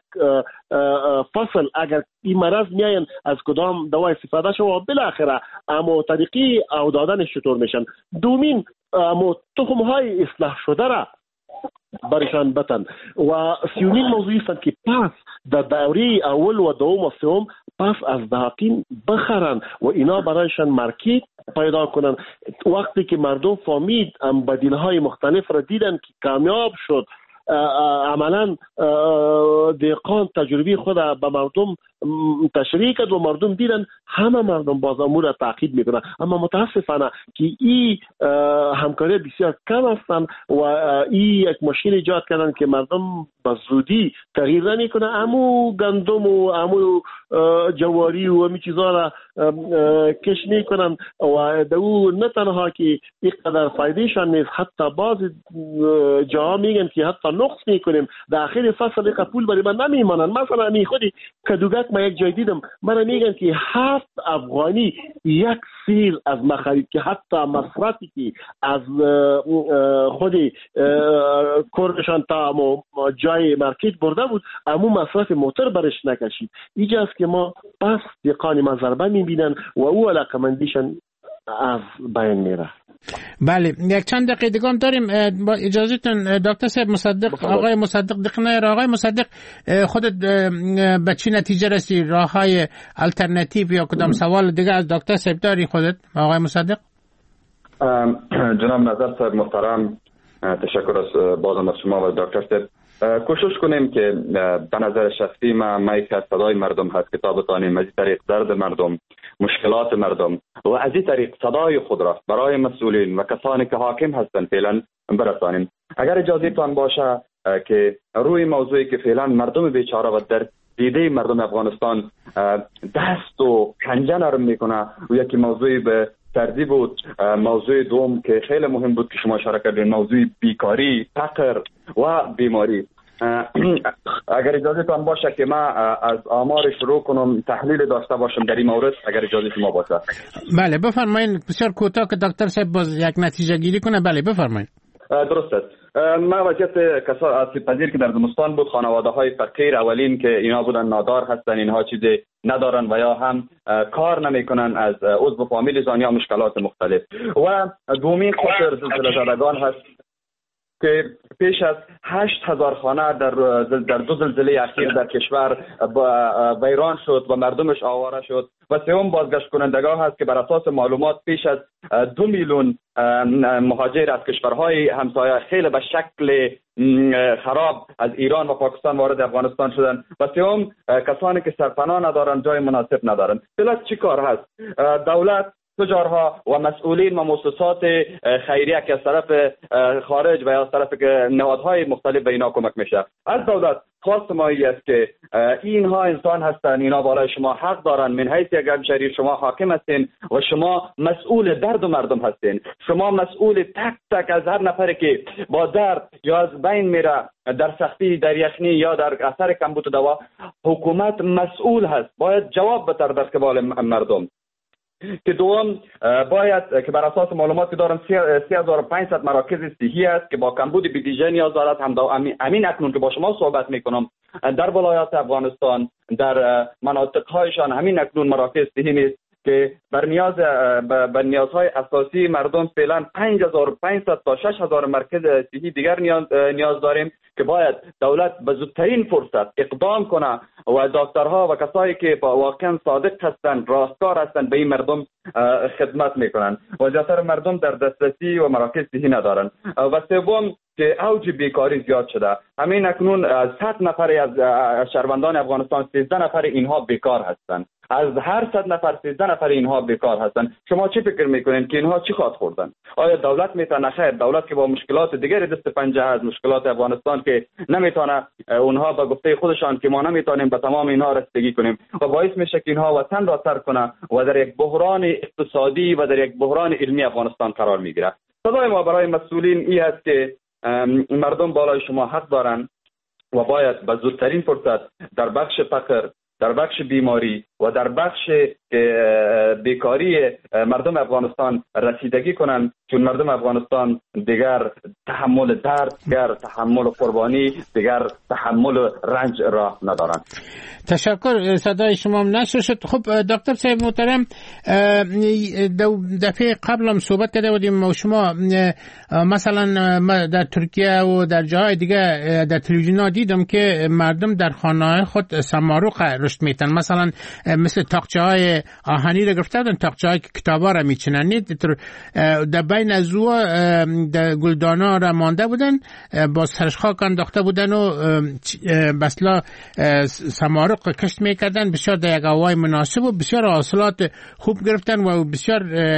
فصل اگر این مرض میاین از کدام دوا استفاده شو و بالاخره اما طریقی او دادنش چطور میشن. دومین اما تخم‌های اصلاح شده را برشان بتن و سیونین موضوعی است که پس در دوره اول و دوم و سوم پس از دهاقین بخرن و اینا برایشان مارکت پیدا کنن. وقتی که مردم فهمید بدیل‌های مختلف را دیدن که کامیاب شد، عملا دهقان تجربی خود به مردم تشریح کرد و مردم دیدن، همه مردم باز امور را تعقیب میکنن. اما متاسفانه که این همکاری بسیار کم هستن و این یک مشکل ایجاد کردن که مردم به زودی تغییر نمیکنه. امو گندم و امو جواری و امی چیزا را کش میکنن و دو نه تنها که اینقدر فایدهشان نیست، حتی بعض جاها میگن که حتی نقص میکنیم در آخر فصل که پول برای من نمیمانن. مثلا می خودی کدوگک ما یک جای دیدم من میگن که 7 افغانی یک سیر از مخرید که حتی مصرفی که از خودی کردشان تا جای مارکت برده بود امو مصرف موتر برش نکشید. اینجاست که ما پس دیقان ما ضربه میبینن و او علاقمندیشان از بین میره. بله، یک چند دقیقه دیگه هم داریم. با اجازهتون دکتر صاحب مصدق، آقای مصدق دقنه، آقای مصدق خودت به چی نتیجه رسی؟ راههای الटरनेटिव یا کدام سوال دیگه از دکتر صاحب داری خودت آقای مصدق؟ جناب نظر صاحب محترم، تشکر از بازم از شما و دکتر صاحب. کوشش کنیم که به نظر شخصی ما یک صدای مردم هست که تا بتانیم از این طریق درد مردم، مشکلات مردم و از این طریق صدای خود را برای مسئولین و کسانی که حاکم هستند فعلا برسانیم. اگر اجازه تان باشه که روی موضوعی که فعلا مردم بیچاره و در دیده مردم افغانستان دست و پنجه نرم میکنه و یکی موضوعی به ترتیب بود، موضوع دوم که خیلی مهم بود که شما اشاره کردین، موضوع بیکاری، فقر و بیماری. اگر اجازه تان باشه که ما از آمار شروع کنم، تحلیل داشته باشم در این مورد، اگر اجازه شما باشه. بله بفرمایید، بسیار کوتاه که دکتر صاحب باز یک نتیجه گیری کنه. بله بفرمایید. درست است. ما وضعیت کسا آسیب پذیر که در زمستان بود، خانواده های فقیر اولین که اینا بودن نادار هستن، اینها چیزی ندارن و یا هم کار نمیکنن از عضو فامیلشان یا مشکلات مختلف. و دومین خطر زلزله زدگان هست که پیش از 8,000 خانه در دو زلزله اخیر در کشور ویران شد و مردمش آواره شد. و سوم بازگشت کنندگان هست که بر اساس معلومات پیش از 2 میلیون مهاجر از کشورهای همسایه خیلی به شکل خراب از ایران و پاکستان وارد افغانستان شدن. و سوم کسانی که سرپناه ندارن، جای مناسب ندارن. فعلا چی کار هست؟ دولت، تجارها و مسئولین و مؤسسات خیریه که از طرف خارج و یا از طرف نهادهای مختلف به اینا کمک میشه. از دولت خواست ما است که اینها انسان هستن، اینا بالای شما حق دارن. من حیث یک همشهری شما حاکم هستین و شما مسئول درد و مردم هستین. شما مسئول تک تک از هر نفری که با درد یا از بین میره در سختی، در یخنی یا در اثر کمبود دوا. حکومت مسئول هست، باید جواب بده در قبال مردم. که دوم باید که بر اساس معلومات که دارم 3500 مراکز صحی است که با کمبود بیدیژه نیاز دارد. همین اکنون که با شما صحبت میکنم در ولایات افغانستان در مناطق هایشان همین اکنون مراکز صحی نیست که بر نیازهای اساسی مردم فعلا 5500 تا 6000 مرکز صحی دیگر نیاز داریم که باید دولت به زودترین فرصت اقدام کنه و دکترها و کسایی که واقعا صادق هستند، راستکار هستند، به این مردم خدمت میکنن. و زیاتر مردم در دسترسی و مراکز صحی ندارن. و سوم که اوج بیکاری زیاد شده. همین اکنون از 100 نفر از شهروندان افغانستان 13 نفر اینها بیکار هستند. از هر 100 نفر 13 نفر اینها بیکار هستند. شما چی فکر میکنین که اینها چی خواهد خوردن؟ آیا دولت میتونه؟ خیر، دولت که با مشکلات دیگری دست پنجه از مشکلات افغانستان که نمیتونه اونها به گفته خودشان که ما نمیتونیم به تمام اینها رسیدگی کنیم و باعث میشه که اینها وطن را ترک کنه و در یک بحران اقتصادی و در یک بحران علمی افغانستان قرار میگیره. صدای ما برای مسئولین این است که مردم بالای شما حق دارن و باید به زودترین فرصت در بخش فقر، در بخش بیماری و در بخش بیکاری مردم افغانستان رسیدگی کنند، چون مردم افغانستان دیگر تحمل درد، دیگر تحمل قربانی، دیگر تحمل رنج را ندارند. تشکر. صدای شما نشر شد. خب دکتر صاحب محترم، دفعه قبل هم صحبت کرده بودیم و شما مثلا در ترکیه و در جاهای دیگه در تلویزیون ها دیدم که مردم در خانه خود سماروق رشد میتن. مثلا مثل تاقچه های آهنی را گرفته بودن، تاقچه های کتابا را میچنن، در بین از او گلدانا را مانده بودن، با سرش خاک انداخته بودن و بسلا سمارق کشت میکردن، بسیار در یک هوای مناسب و بسیار حاصلات خوب گرفتن و بسیار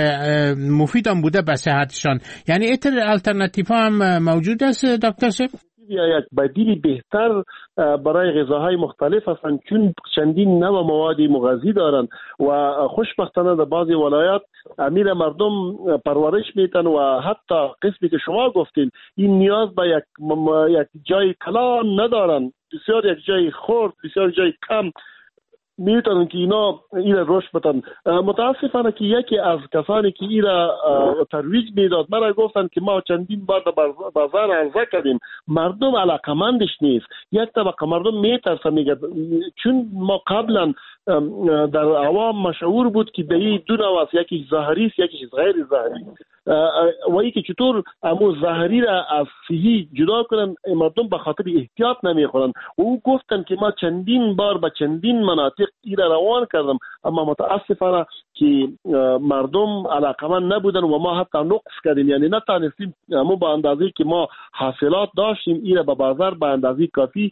مفید هم بوده به صحتشان. یعنی ایتر الټرناتیو هم موجود است دکتر صاحب؟ یا یک بدیل بهتر برای غذاهای مختلف هستند، چون چندین نوع مواد مغذی دارند و خوشبختانه در بعضی ولایات امیر مردم پرورش میتن و حتی قسمی که شما گفتین این نیاز به یک جای کلان ندارن، بسیار یک جای خرد، بسیار جای کم میتونن که اینا رشد بدن. متاسفانه که یکی از کسانی که اینا ترویج میداد مرا گفتن که ما چندین بار در بازار عرضه کردیم، مردم علاقمندش نیست. یک طبقه مردم میترسن، میگه چون ما قبلا در عوام مشهور بود که به دو نوع است، یکی ظاهری است یکی غیر ظاهری، و اینکه چطور امو ظاهری را از صحی جدا کنن مردم به خاطر احتیاط نمیخورن. و او گفتن که ما چندین بار به چندین مناطق ایرا روان کردم، اما متاسفانه که مردم علاقمند نبودن و ما حتی نقص کردیم، یعنی نتانستیم امو به اندازه که ما حاصلات داشتیم ایرا به بازار به اندازه کافی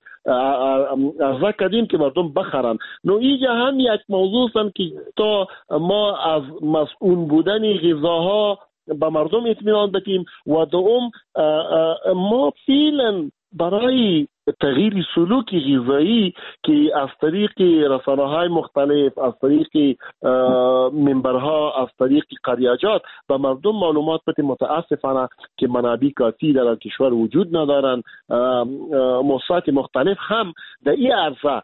عرضه کردیم که مردم بخرن. نو اینجا هم یک موضوع است که تا ما از مسئول بودن غذاها به مردم اطمینان بدیم و دوم ما فعلا برای تغییر سلوک غذایی که از طریق رسانه‌های مختلف، از طریق منبرها، از طریق قریاجات به مردم معلومات بدیم، متاسفانه که منابع کافی در کشور وجود ندارند. مؤسسات مختلف هم در این عرصه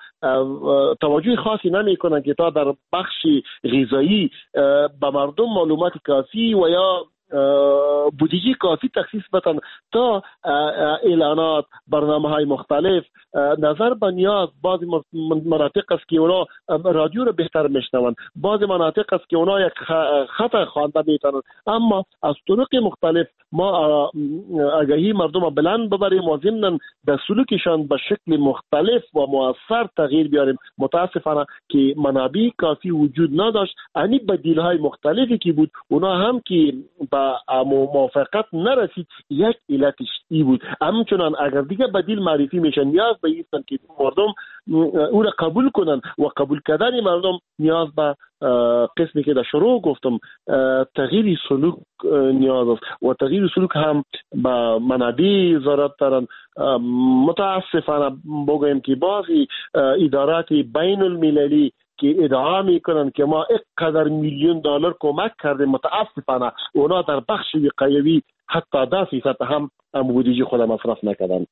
توجه خاصی نمی‌کنند که تا در بخش غذایی به مردم معلومات کافی و یا بودجه کافی تخصیص بدن تا اعلانات، برنامه‌های مختلف نظر به نیاز. بعضی مناطق است که اونا رادیو رو بهتر میشنون، بعضی مناطق است که اونا یک خط خوانده میتونن، اما از طرق مختلف ما آگاهی مردم رو بلند ببریم و ضمن در سلوکشان به شکل مختلف و مؤثر تغییر بیاریم. متاسفانه که منابع کافی وجود نداشت، یعنی بدیل‌های مختلفی که بود اونا هم که به موافقت نرسید، یک علتش ای بود. همچنان اگر دیگه بدیل معرفی میشن نیاز به ایستن که مردم او را قبول کنن و قبول کردن مردم نیاز به قسمی که در شروع گفتم تغییر سلوک نیاز است و تغییر سلوک هم به منابع ضرورت دارن. متاسفانه بگویم که بعضی ادارات بین المللی که ادعا میکنن که ما اینقدر میلیون دلار کمک کردیم، متاسفانه اونا در بخش وقایوی حتی 10% هم بودجه خود مصرف نکردن.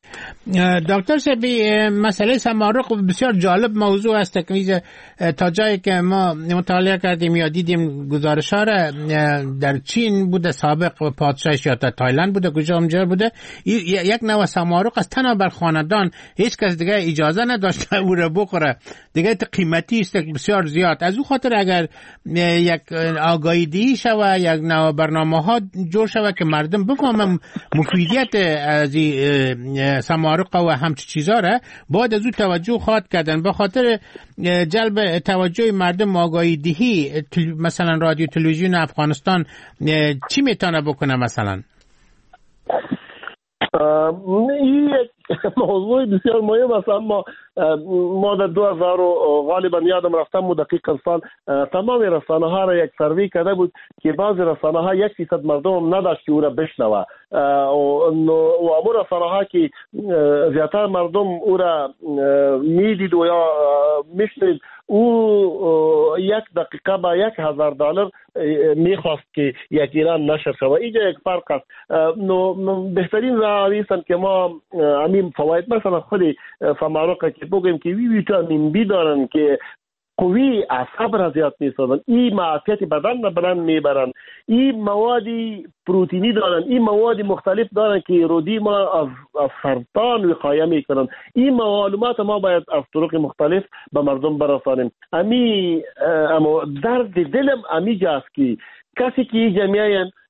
دکتر صاحبی، مسئله سمارق بسیار جالب موضوع است که تا جایی که ما مطالعه کردیم یا دیدیم گزارش‌ها را در چین بوده سابق پادشاهش یا در تایلند بوده کجا اونجا بوده، یک نوع سمارق از تنها بر خاندان هیچ کس دیگه اجازه نداشت او را بخوره، دیگه قیمتی است بسیار زیاد. از او خاطر اگر یک آگاهی دهی شود، یک نوع برنامه‌ها جور شود که مردم بفهمن مفیدیت از سمارق و همچه چیزا را، باید از او توجه خواهد کردن. به خاطر جلب توجه مردم آگاهی دهی مثلا رادیو تلویزیون افغانستان چی میتونه بکنه؟ مثلا این موضوع بسیار مهم است، اما ما در 2000 غالبا یادم رفتم دقیقا سال تمام رسانه ها را یک سروی کرده بود که بعضی رسانه ها 1% مردم نداشت که او را بشنوه و امو رسانه ها که زیادتر مردم او را میدید و یا میشنید او 1 دقیقه با $1000 میخواست که یک ایران نشر شود. اینجا یک فرق است. بهترین راه است که ما همین فواید مثلا خود سمارق که بگیم که ویتامین بی دارن که قوی اعصاب را زیاد میسازن، این معافیت بدن را بلند میبرن، این مواد پروتئینی دارن، این مواد مختلف دارن که رودی ما از سرطان وقایه میکنن. این معلومات ما باید از طرق مختلف به مردم برسانیم. اما درد دلم امیجاست که کسی که جمعیان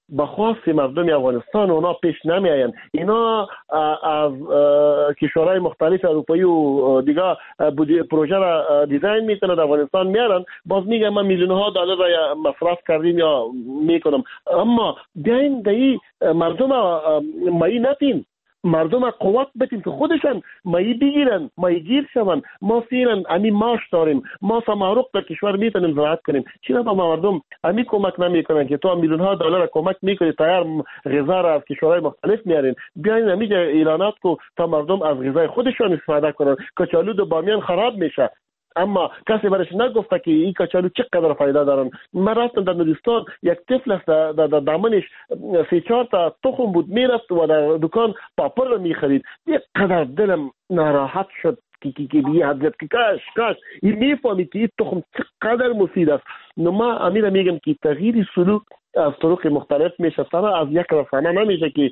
به خواست مردم افغانستان اونا پیش نمی آیند. اینا از کشورهای مختلف اروپایی و دیگه پروژه را دیزاین میکنند در افغانستان میارن، باز میگم من میلیون ها دلار را مصرف کردیم یا میکنم، اما بیاین دایی مردم مایی نتین، مردم قوت بتیم که خودشان مایی بگیرن، مایی گیر شون. ما فعلا امی ماش داریم، ما سمارق در کشور میتونیم زراعت کنیم، چرا با مردم امی کمک نمیکنن که تو میلیون ها دلار کمک میکنی تیار غذا را از کشورهای مختلف میارین؟ بیاین امی اعلانات کو تا مردم از غذای خودشان استفاده کنن. کچالو و بامیان خراب میشه، اما کسی برش نگفته که این کچالو چقدر فایده دارن. من رفتم در نورستان، یک طفل است در دامنش 3-4 تا تخم بود، میرفت و در دکان پاپر رو میخرید. یک قدر دلم ناراحت شد که بیه حضرت که کاش این میفهمید که این تخم چقدر مفید است. نو ما امیر میگم که تغییر سلوک از طرق مختلف میشه، سنا از یک رسانه نمیشه که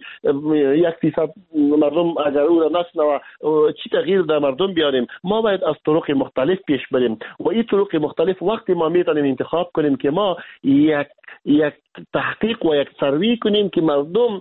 1% مردم اگر او را نشنوه چی تغییر در مردم بیاریم. ما باید از طرق مختلف پیش بریم و این طرق مختلف وقتی ما میتونیم انتخاب کنیم که ما یک تحقیق و یک سروی کنیم که مردم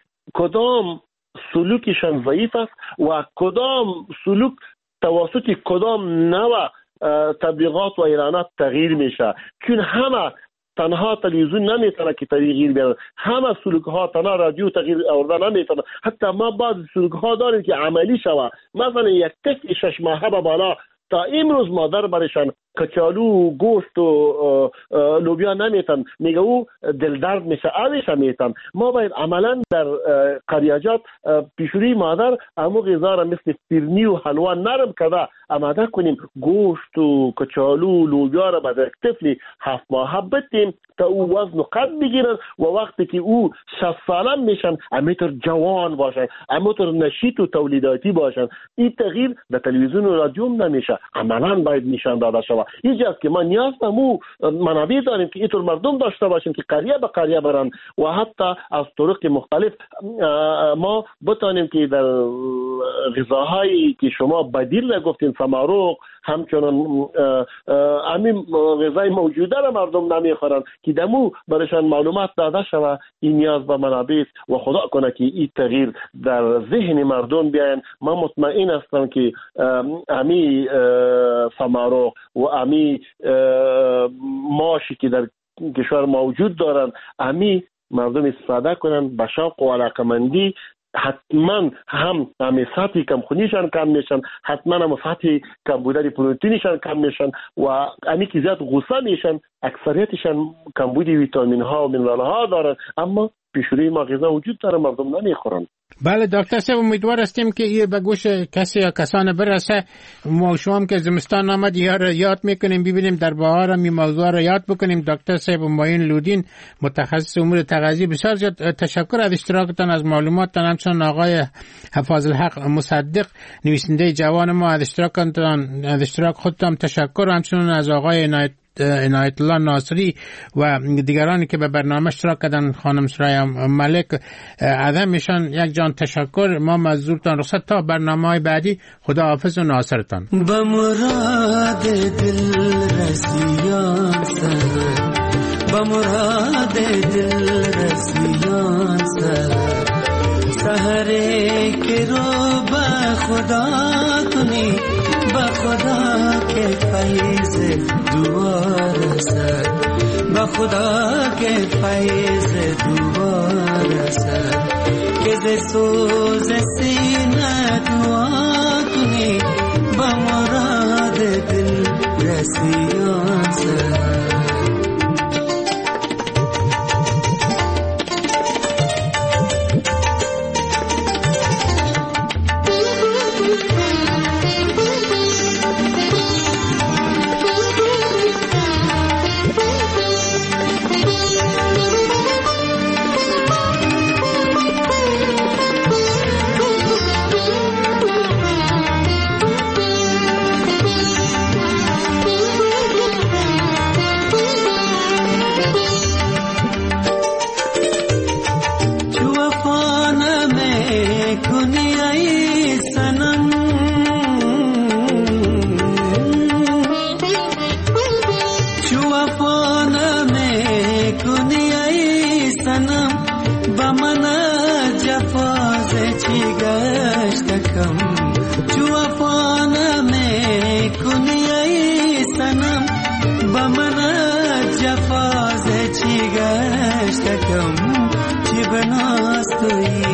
کدام سلوکشان ضعیف است و کدام سلوک توسط کدام نوع تبلیغات و اعلانات تغییر میشه. چون همه تنها تلویزیون نمیتونه که تغییر بیاره، همه سلوک ها تنها رادیو تغییر آوردن نمیتونه. حتی ما بعض سلوک ها داریم که عملی شوه. مثلا یک طفل 6 ماهه به بالا تا امروز مادر برشان کچالو گوشت و لوبیا نمیتن، میگه او دل درد میشه آبش میتن. ما باید عملا در قریاجات پیشوری مادر امو غذا را مثل فرنی و حلوا نرم کرده آماده کنیم، گوشت و کچالو لوبیا را به طفل 7 ماهه بدیم تا او وزن و قد بگیرن و وقتی که او 60 ساله میشن همینطور جوان باشن، همینطور نشیط و تولیداتی باشن. این تغییر در تلویزیون و رادیو نمیشه، عملا باید نشان داده شود. اینجاست که ما نیاز به منابع داریم که اینطور مردم داشته باشیم که قریه به قریه برن و حتی از طرق مختلف ما بتانیم که در غذاهایی که شما بدیل نگفتین، سمارق، همچنان همین غذای موجوده را مردم نمیخورن که دمو برشان معلومات داده شوه. این نیاز به منابع و خدا کنه که این تغییر در ذهن مردم بیاین. من مطمئن هستم که امی سمارق و امی ماشی که در کشور موجود دارن امی مردم استفاده کنن به شوق و علاقمندی. حتما هم سطح کمخونیشان کم میشن، حتما هم سطح کم بودن پروتئینشان کم میشن و امی که زیاد غصه میشن. اکثریتشان کمبود ویتامین ها و مینرال ها دارن، اما پیشوری ما غذا وجود داره مردم نمیخورن. بله دکتر صاحب، امیدوار هستیم که این به گوش کسی یا کسان برسه. ما شما که زمستان آمد یاد میکنیم، ببینیم در بهار هم این موضوع را یاد بکنیم. دکتر صاحب معین لودین، متخصص امور تغذیه، بسیار زیاد تشکر از اشتراکتان، از معلوماتتان. همچنین آقای حفاظ الحق مصدق، نویسنده جوان ما، از اشتراک خودتان تشکر. همچنین از آقای عنایت الله ناصری و دیگرانی که به برنامه اشتراک کردن، خانم سرای ملک، عدمشان یک جان تشکر. ما مزدورتان رخصت تا برنامه‌های بعدی. خدا حافظ و ناصرتان. به مراد دل رسیان سر، به مراد دل رسیان سر، سحری که رو به خدا کنی، به خدا که فیض دوار سر، به خدا که فیض دوار سر، که ز سوز سینه دعا کنی، به مراد دل رسیان سر. بمنا جفاز چی گشتکم جو افانا میں کنیای سنم بمنا جفاز چی گشتکم چی بناستوی